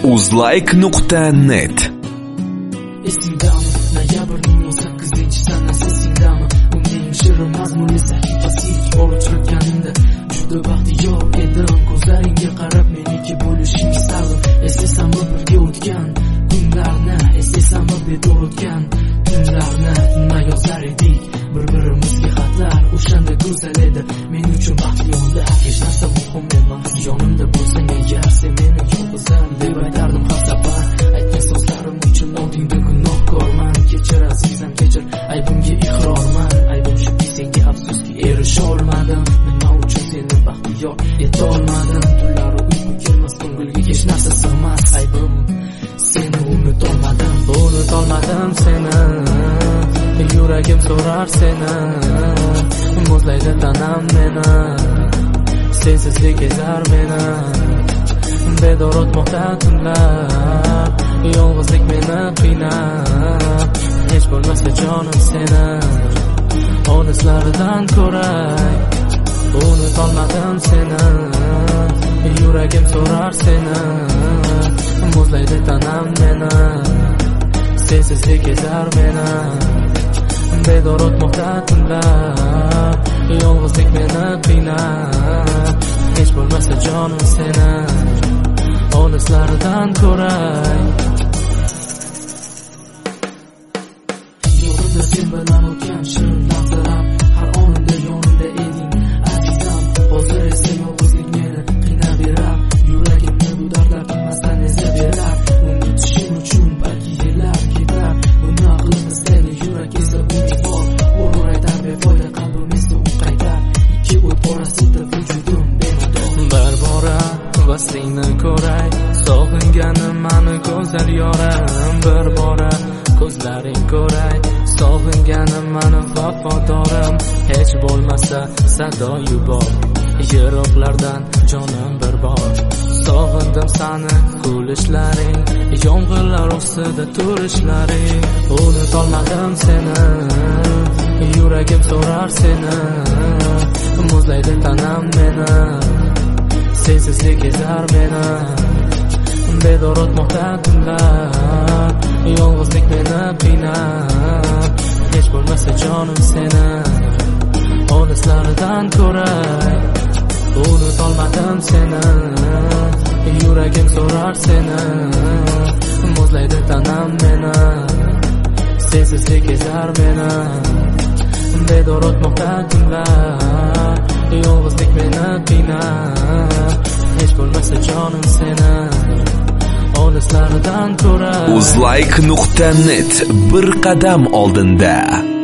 uzlike.net. Esingdami noyabrning 18-sanasi esingdami? Uning shirin mazmunli sahifasi olib chiqqanimda juda baxtiyor edim. Ko'zlaringga qarab meniki bo'lishing istardim. Eslasammi birga o'tgan kunlarni, eslasammi bedor o'tgan tunlarni, nima yozar edik bir-birimizga xatlar. O'shanda go'zal edi men uchun baxtli onlar. Hech narsa muhim emas, yonimda bo'lsang agar sen meni yolg'izim deb aytardim har safar. Aytgan so'zlarim uchun oldingda gunohkorman. Kechir azizam kechir, aybimga iqrorman. Aybim shuki senga afsuski erisha olmadim. Nima uchun seni baxtiyor etolmadim? Tunlari uyqu kelmas, ko'ngilga hech narsa sig'mas. Aybim seni unutolmadim seni. Yuragim so'rar seni, muzlaydi tanam meni. Sensizlik ezar meni, bedor o'tmoqda tunlar. Yolg'izlik meni qiynab, hech bo'lmasa jonim seni olislardan ko'ray. Unutolmadim seni, yuragim so'rar seni, muzlaydi tanam meni. Sensizlik ezar meni, bedor o'tmoqda tunlar. Yolg'izlik meni qiynab, hech bo'lmasa jonim seni olislardan ko'ray. Yolunda sen bilan o'tgan shirin lahzalar, har onimda yonimda eding azizam. Hozir esa yolg'izlik meni qiynaverar. Yuragimni bu dardlar bilmasdan ezaverar. Unutishim uchun balki yillar ketar. Buni aqlim istaydi, yurak esa umidvor. Urur aytar befoyda, qalbim esa u qaytar. Ikki o't orasida vujudim bemador. Bir bora vaslingni ko'ray, sog'inganim mani go'zal yorim. Bir bora ko'zlaring ko'ray, sog'inganim mani vafodorim. Hech bo'lmasa sado yubor, yiroqlardan jonim bir bor. Sog'indim sani kulishlaring, yomg'irlar ostida turishlaring. Unutolmadim seni, yuragim so'rar seni, muzlaydi tanam meni. Sensizlik ezar meni, bedor o'tmoqda tunlar. Yolg'izlik meni qiynab, hech bo'lmasa jonim seni olislardan ko'ray. Unutolmadim seni, yuragim so'rar seni, muzlaydi tanam meni. Sensizlik ezar meni, bedor o'tmoqda tunlar. Yolg'izlik meni qiynab, hech bo'lmasa jonim seni olislardan ko'ray. uzlike.net bir qadam oldinda.